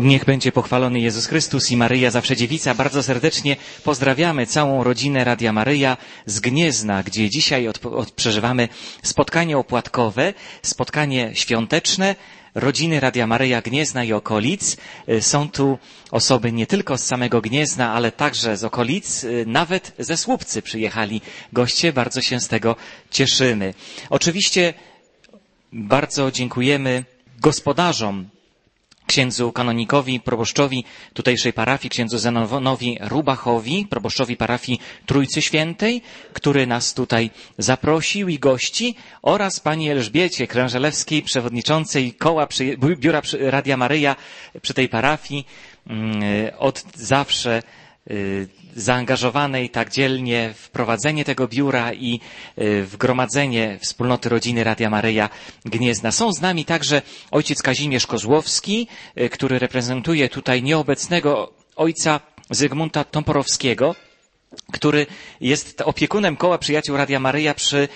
Niech będzie pochwalony Jezus Chrystus i Maryja Zawsze Dziewica. Bardzo serdecznie pozdrawiamy całą rodzinę Radia Maryja z Gniezna, gdzie dzisiaj przeżywamy spotkanie opłatkowe, spotkanie świąteczne rodziny Radia Maryja Gniezna i okolic. Są tu osoby nie tylko z samego Gniezna, ale także z okolic, nawet ze Słupcy przyjechali goście. Bardzo się z tego cieszymy. Oczywiście bardzo dziękujemy gospodarzom, księdzu kanonikowi, proboszczowi tutejszej parafii, księdzu Zenonowi Rubachowi, proboszczowi parafii Trójcy Świętej, który nas tutaj zaprosił i gości, oraz pani Elżbiecie Krężelewskiej, przewodniczącej biura Radia Maryja przy tej parafii, od zawsze zaangażowanej tak dzielnie w prowadzenie tego biura i w gromadzenie wspólnoty rodziny Radia Maryja Gniezna. Są z nami także ojciec Kazimierz Kozłowski, który reprezentuje tutaj nieobecnego ojca Zygmunta Tomporowskiego, który jest opiekunem Koła Przyjaciół Radia Maryja przy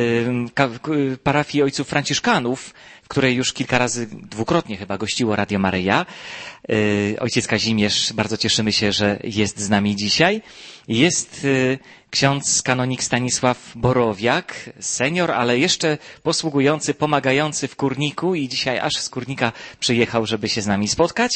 parafii ojców Franciszkanów, w której już kilka razy, dwukrotnie chyba gościło Radio Maryja. Ojciec Kazimierz, bardzo cieszymy się, że jest z nami dzisiaj. Jest ksiądz kanonik Stanisław Borowiak, senior, ale jeszcze posługujący, pomagający w Kurniku i dzisiaj aż z Kurnika przyjechał, żeby się z nami spotkać.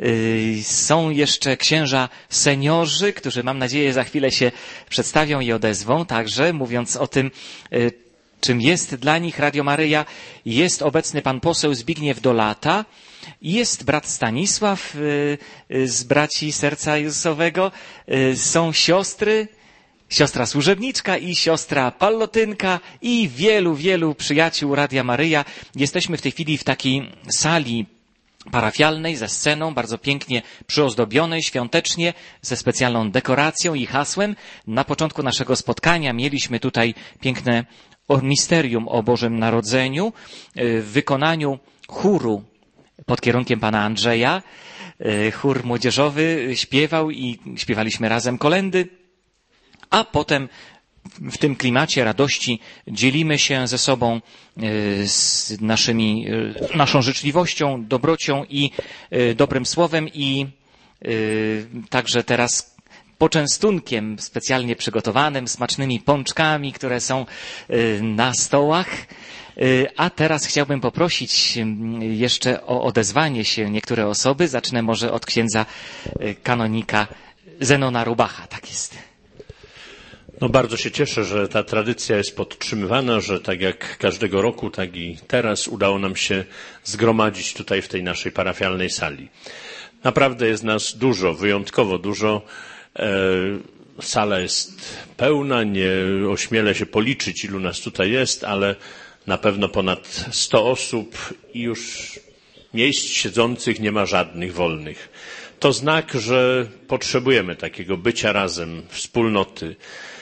Są jeszcze księża seniorzy, którzy mam nadzieję za chwilę się przedstawią i odezwą, także mówiąc o tym, czym jest dla nich Radio Maryja. Jest obecny pan poseł Zbigniew Dolata, jest brat Stanisław z braci Serca Jezusowego, są siostry, siostra służebniczka i siostra Pallotynka i wielu przyjaciół Radia Maryja. Jesteśmy w tej chwili w takiej sali parafialnej ze sceną, bardzo pięknie przyozdobionej, świątecznie, ze specjalną dekoracją i hasłem. Na początku naszego spotkania mieliśmy tutaj piękne misterium o Bożym Narodzeniu w wykonaniu chóru pod kierunkiem pana Andrzeja. Chór młodzieżowy śpiewał i śpiewaliśmy razem kolędy, a potem w tym klimacie radości dzielimy się ze sobą z naszą życzliwością, dobrocią i dobrym słowem i także teraz poczęstunkiem specjalnie przygotowanym, smacznymi pączkami, które są na stołach. A teraz chciałbym poprosić jeszcze o odezwanie się niektóre osoby. Zacznę może od księdza kanonika Zenona Rubacha. Tak jest. No bardzo się cieszę, że ta tradycja jest podtrzymywana, że tak jak każdego roku, tak i teraz udało nam się zgromadzić tutaj w tej naszej parafialnej sali. Naprawdę jest nas dużo, wyjątkowo dużo. Sala jest pełna, nie ośmielę się policzyć, ilu nas tutaj jest, ale na pewno ponad 100 osób i już miejsc siedzących nie ma żadnych wolnych. To znak, że potrzebujemy takiego bycia razem, wspólnoty.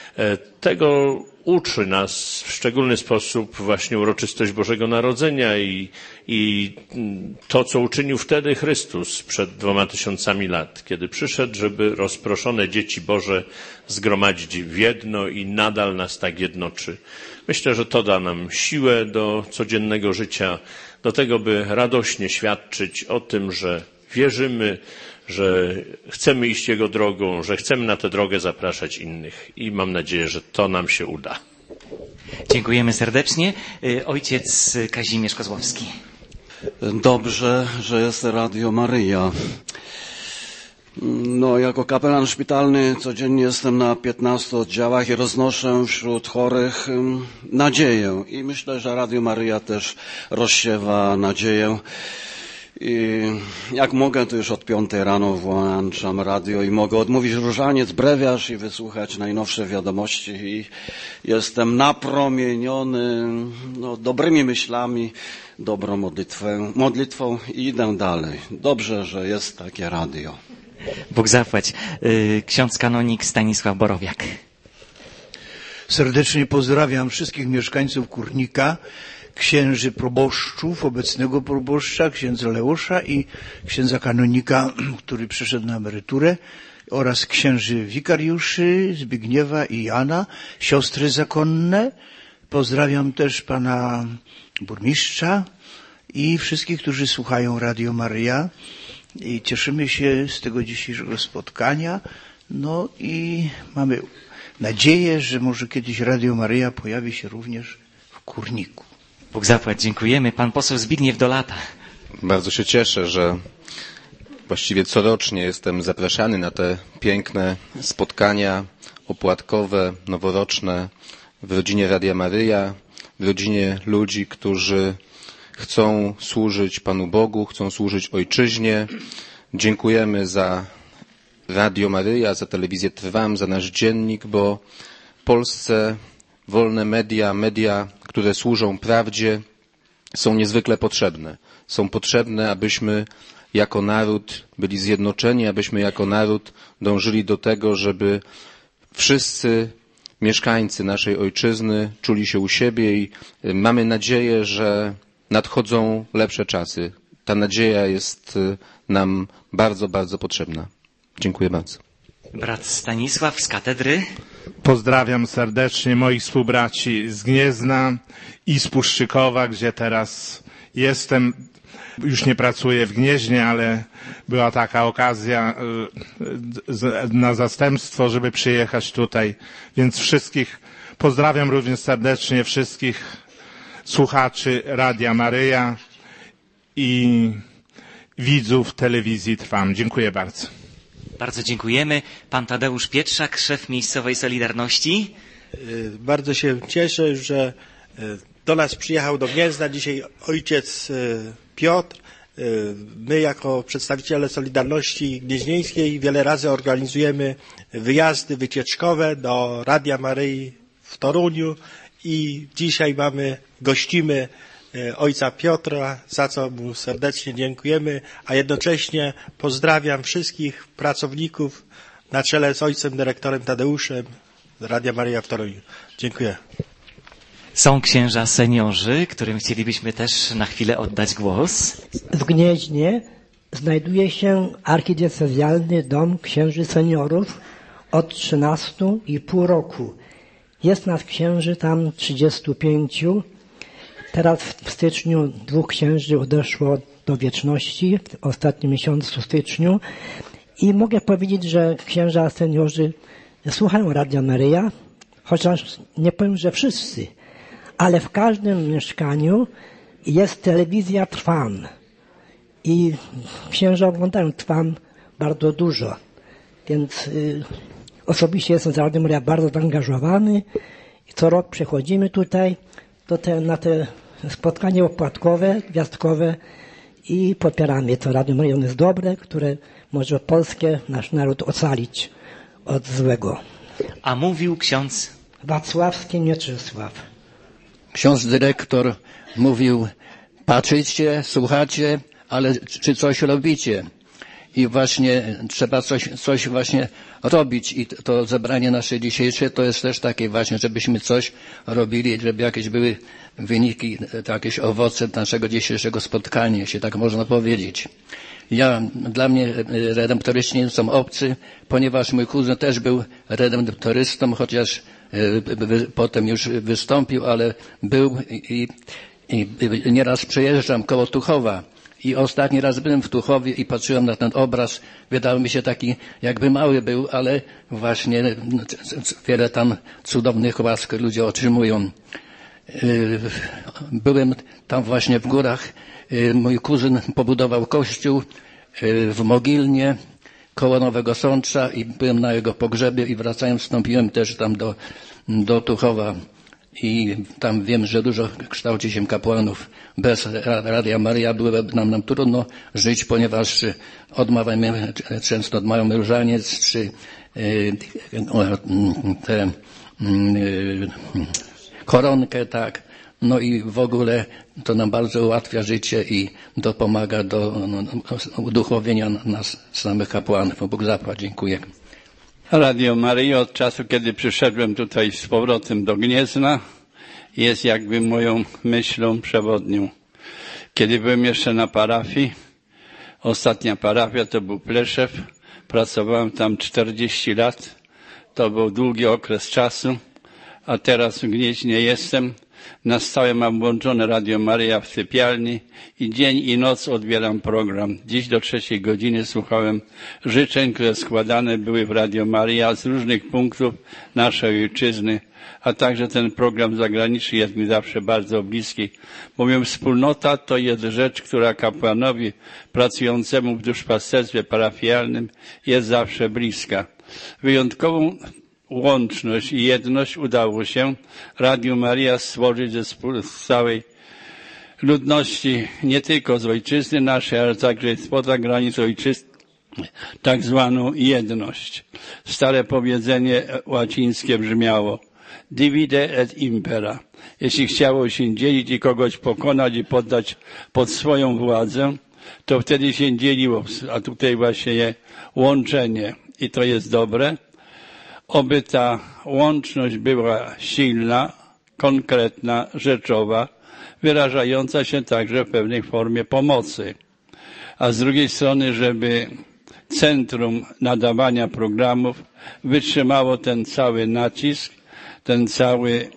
Tego uczy nas w szczególny sposób właśnie uroczystość Bożego Narodzenia i to, co uczynił wtedy Chrystus przed 2000 lat, kiedy przyszedł, żeby rozproszone dzieci Boże zgromadzić w jedno i nadal nas tak jednoczy. Myślę, że to da nam siłę do codziennego życia, do tego, by radośnie świadczyć o tym, że wierzymy, że chcemy iść Jego drogą, że chcemy na tę drogę zapraszać innych i mam nadzieję, że to nam się uda. Dziękujemy serdecznie. Ojciec Kazimierz Kozłowski. Dobrze, że jest Radio Maryja. No, jako kapelan szpitalny codziennie jestem na 15 oddziałach i roznoszę wśród chorych nadzieję. I myślę, że Radio Maryja też rozsiewa nadzieję. I jak mogę, to już od 5 rano włączam radio i mogę odmówić różaniec, brewiarz i wysłuchać najnowsze wiadomości i jestem napromieniony dobrymi myślami, dobrą modlitwą i idę dalej. Dobrze, że jest takie radio. Bóg zapłać. Ksiądz kanonik Stanisław Borowiak. Serdecznie pozdrawiam wszystkich mieszkańców Kurnika, księży proboszczów, obecnego proboszcza, księdza Leusza i księdza kanonika, który przyszedł na emeryturę, oraz księży wikariuszy Zbigniewa i Jana, siostry zakonne. Pozdrawiam też pana burmistrza i wszystkich, którzy słuchają Radio Maryja. i cieszymy się z tego dzisiejszego spotkania. No i mamy nadzieję, że może kiedyś Radio Maryja pojawi się również w Kurniku. Bóg zapłać, dziękujemy. Pan poseł Zbigniew Dolata. Bardzo się cieszę, że właściwie corocznie jestem zapraszany na te piękne spotkania opłatkowe, noworoczne w rodzinie Radia Maryja, w rodzinie ludzi, którzy chcą służyć Panu Bogu, chcą służyć Ojczyźnie. Dziękujemy za Radio Maryja, za telewizję Trwam, za nasz dziennik, bo Polsce wolne media, które służą prawdzie, są niezwykle potrzebne. Są potrzebne, abyśmy jako naród byli zjednoczeni, abyśmy jako naród dążyli do tego, żeby wszyscy mieszkańcy naszej ojczyzny czuli się u siebie i mamy nadzieję, że nadchodzą lepsze czasy. Ta nadzieja jest nam bardzo, bardzo potrzebna. Dziękuję bardzo. Brat Stanisław z katedry. Pozdrawiam serdecznie moich współbraci z Gniezna i z Puszczykowa, gdzie teraz jestem. Już nie pracuję w Gnieźnie, ale była taka okazja na zastępstwo, żeby przyjechać tutaj. Więc wszystkich pozdrawiam również serdecznie, wszystkich słuchaczy Radia Maryja i widzów telewizji Trwam. Dziękuję bardzo. Bardzo dziękujemy. Pan Tadeusz Pietrzak, szef miejscowej Solidarności. Bardzo się cieszę, że do nas przyjechał do Gniezna dzisiaj ojciec Piotr. My jako przedstawiciele Solidarności Gnieźnieńskiej wiele razy organizujemy wyjazdy wycieczkowe do Radia Maryi w Toruniu i dzisiaj gościmy ojca Piotra, za co mu serdecznie dziękujemy, a jednocześnie pozdrawiam wszystkich pracowników na czele z ojcem dyrektorem Tadeuszem Radia Maryja w Toruniu. Dziękuję. Są księża seniorzy, którym chcielibyśmy też na chwilę oddać głos. W Gnieźnie znajduje się archidiecezjalny dom księży seniorów od 13,5 roku. Jest nas księży tam 35. Teraz w styczniu 2 księży odeszło do wieczności, w ostatnim miesiącu styczniu. I mogę powiedzieć, że księża seniorzy słuchają Radia Maryja, chociaż nie powiem, że wszyscy, ale w każdym mieszkaniu jest telewizja Trwam. I księża oglądają Trwam bardzo dużo. Więc osobiście jestem z Radiem Maryja bardzo zaangażowany i co rok przychodzimy tutaj na te spotkanie opłatkowe, gwiazdkowe i popieramy to Radio Maryja jest dobre, które może Polskę, nasz naród ocalić od złego. A mówił ksiądz Wacławski Mieczysław. Ksiądz dyrektor mówił, patrzycie, słuchacie, ale czy coś robicie? I właśnie trzeba coś właśnie robić i to zebranie nasze dzisiejsze to jest też takie właśnie, żebyśmy coś robili, żeby jakieś były wyniki, jakieś owoce naszego dzisiejszego spotkania, jeśli tak można powiedzieć. Dla mnie redemptoryści nie są obcy, ponieważ mój kuzyn też był redemptorystą, chociaż potem już wystąpił, ale był i nieraz przejeżdżam koło Tuchowa. I ostatni raz byłem w Tuchowie i patrzyłem na ten obraz. Wydawał mi się taki, jakby mały był, ale właśnie wiele tam cudownych łask ludzie otrzymują. Byłem tam właśnie w górach. Mój kuzyn pobudował kościół w Mogilnie koło Nowego Sącza i byłem na jego pogrzebie i wracając wstąpiłem też tam do Tuchowa. I tam wiem, że dużo kształci się kapłanów. Bez Radia Maryja byłoby nam trudno żyć, ponieważ odmawiamy, często odmawiamy różaniec, czy koronkę, tak. No i w ogóle to nam bardzo ułatwia życie i dopomaga do uduchowienia nas samych kapłanów. Bóg zapłać. Dziękuję. Radio Maryja od czasu, kiedy przyszedłem tutaj z powrotem do Gniezna, jest jakby moją myślą przewodnią. Kiedy byłem jeszcze na parafii, ostatnia parafia to był Pleszew, pracowałem tam 40 lat, to był długi okres czasu, a teraz w Gnieźnie jestem, Na stałe mam włączone Radio Maryja w sypialni i dzień i noc odbieram program. Dziś do 3 godziny słuchałem życzeń, które składane były w Radio Maryja z różnych punktów naszej ojczyzny, a także ten program zagraniczny jest mi zawsze bardzo bliski, bowiem wspólnota to jest rzecz, która kapłanowi pracującemu w duszpasterstwie parafialnym jest zawsze bliska. Wyjątkową łączność i jedność udało się Radiu Maryja stworzyć z całej ludności, nie tylko z ojczyzny naszej, ale także spoza granic ojczyzny, tak zwaną jedność. Stare powiedzenie łacińskie brzmiało divide et impera. Jeśli chciało się dzielić i kogoś pokonać i poddać pod swoją władzę, to wtedy się dzieliło, a tutaj właśnie łączenie i to jest dobre. Oby ta łączność była silna, konkretna, rzeczowa, wyrażająca się także w pewnej formie pomocy. A z drugiej strony, żeby centrum nadawania programów wytrzymało ten cały nacisk, ten cały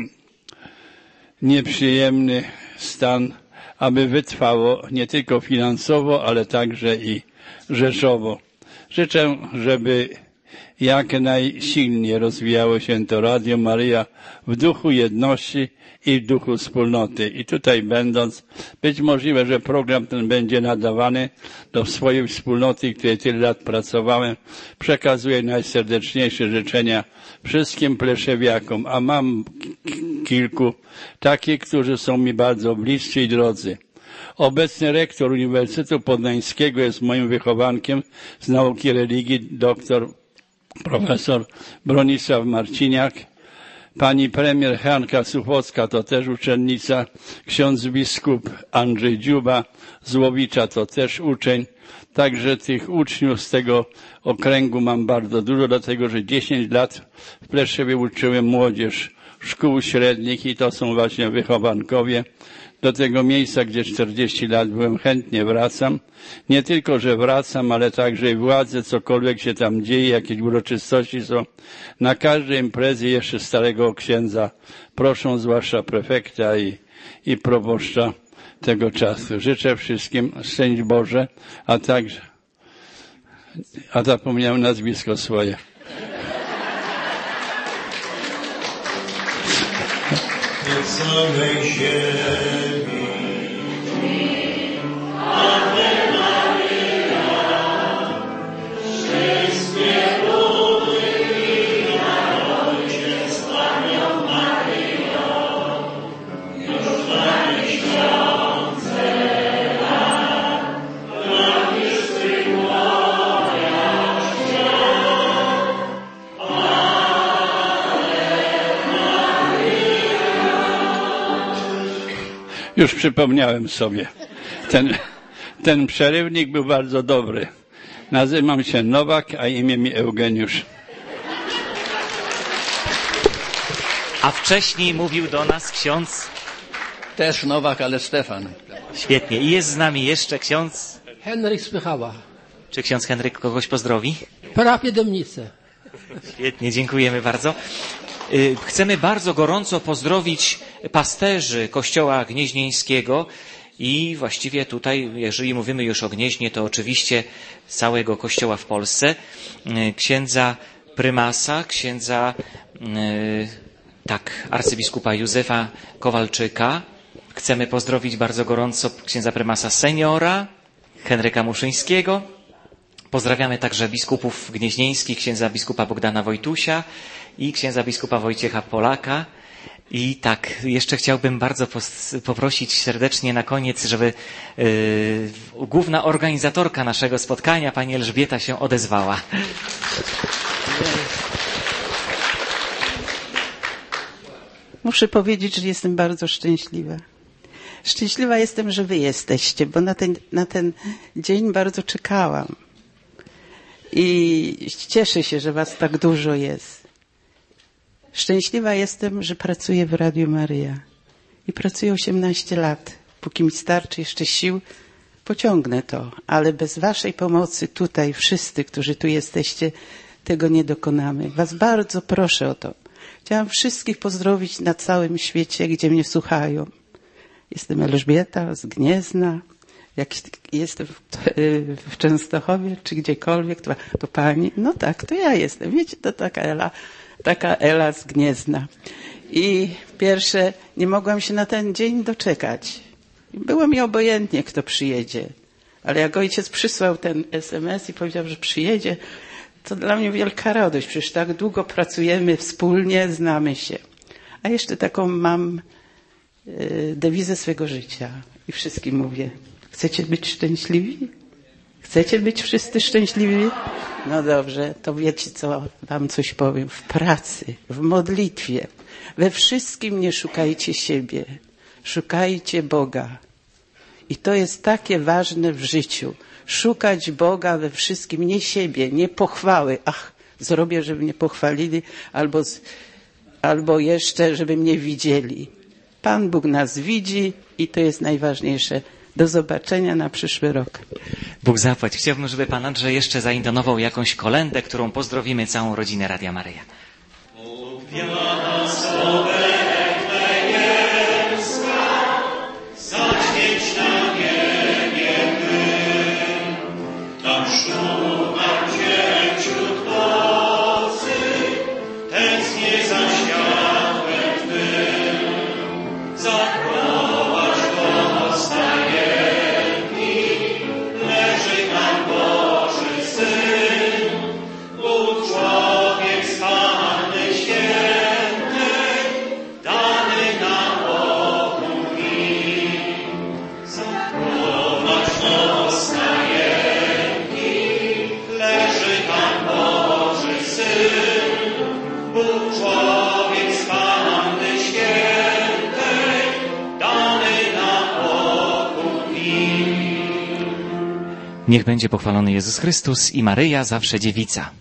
nieprzyjemny stan, aby wytrwało nie tylko finansowo, ale także i rzeczowo. Życzę, żeby jak najsilniej rozwijało się to Radio Maryja w duchu jedności i w duchu wspólnoty. I tutaj będąc, być możliwe, że program ten będzie nadawany do swojej wspólnoty, w której tyle lat pracowałem. Przekazuję najserdeczniejsze życzenia wszystkim pleszewiakom, a mam kilku takich, którzy są mi bardzo bliscy i drodzy. Obecny rektor Uniwersytetu Poznańskiego jest moim wychowankiem z nauki religii, profesor Bronisław Marciniak. Pani premier Hanka Suchocka to też uczennica, ksiądz biskup Andrzej Dziuba z Łowicza to też uczeń. Także tych uczniów z tego okręgu mam bardzo dużo, dlatego że 10 lat w Pleszewie uczyłem młodzież szkół średnich i to są właśnie wychowankowie. Do tego miejsca, gdzie 40 lat byłem, chętnie wracam. Nie tylko, że wracam, ale także i władze, cokolwiek się tam dzieje, jakieś uroczystości są. Na każdej imprezie jeszcze starego księdza proszą, zwłaszcza prefekta i proboszcza tego czasu. Życzę wszystkim szczęść Boże, a także, zapomniałem nazwisko swoje. Nie samej ziemi, Ave Maria, wszystkie ludy i narodzie z Panią Maryją, już 2 miesiące lat, prawisz Ty gloria świat. Już przypomniałem sobie. Ten przerywnik był bardzo dobry. Nazywam się Nowak, a imię mi Eugeniusz. A wcześniej mówił do nas ksiądz... Też Nowak, ale Stefan. Świetnie. I jest z nami jeszcze ksiądz... Henryk Spychała. Czy ksiądz Henryk kogoś pozdrowi? Parafię Dębnice. Świetnie, dziękujemy bardzo. Chcemy bardzo gorąco pozdrowić pasterzy Kościoła Gnieźnieńskiego i właściwie tutaj, jeżeli mówimy już o Gnieźnie, to oczywiście całego Kościoła w Polsce. Księdza prymasa, arcybiskupa Józefa Kowalczyka. Chcemy pozdrowić bardzo gorąco księdza prymasa seniora, Henryka Muszyńskiego. Pozdrawiamy także biskupów gnieźnieńskich, księdza biskupa Bogdana Wojtusia i księdza biskupa Wojciecha Polaka. I tak, jeszcze chciałbym bardzo poprosić serdecznie na koniec, żeby główna organizatorka naszego spotkania, pani Elżbieta, się odezwała. Muszę powiedzieć, że jestem bardzo szczęśliwa. Szczęśliwa jestem, że wy jesteście, bo na ten dzień bardzo czekałam. I cieszę się, że was tak dużo jest. Szczęśliwa jestem, że pracuję w Radiu Maryja. I pracuję 18 lat. Póki mi starczy jeszcze sił, pociągnę to. Ale bez waszej pomocy tutaj, wszyscy, którzy tu jesteście, tego nie dokonamy. Was bardzo proszę o to. Chciałam wszystkich pozdrowić na całym świecie, gdzie mnie słuchają. Jestem Elżbieta z Gniezna. Jak jestem w Częstochowie czy gdziekolwiek, to pani, no tak, to ja jestem. Wiecie, to taka Ela z Gniezna. I pierwsze, nie mogłam się na ten dzień doczekać. Było mi obojętnie, kto przyjedzie. Ale jak ojciec przysłał ten SMS i powiedział, że przyjedzie, to dla mnie wielka radość. Przecież tak długo pracujemy wspólnie, znamy się. A jeszcze taką mam dewizę swego życia. I wszystkim mówię, chcecie być szczęśliwi? Chcecie być wszyscy szczęśliwi? No dobrze, to wiecie co, wam coś powiem. W pracy, w modlitwie, we wszystkim nie szukajcie siebie. Szukajcie Boga. I to jest takie ważne w życiu. Szukać Boga we wszystkim, nie siebie, nie pochwały. Ach, zrobię, żeby mnie pochwalili, albo jeszcze, żeby mnie widzieli. Pan Bóg nas widzi i to jest najważniejsze. Do zobaczenia na przyszły rok. Bóg zapłać. Chciałbym, żeby Pan Andrzej jeszcze zaintonował jakąś kolędę, którą pozdrowimy całą rodzinę Radia Maryja. Niech będzie pochwalony Jezus Chrystus i Maryja, zawsze dziewica.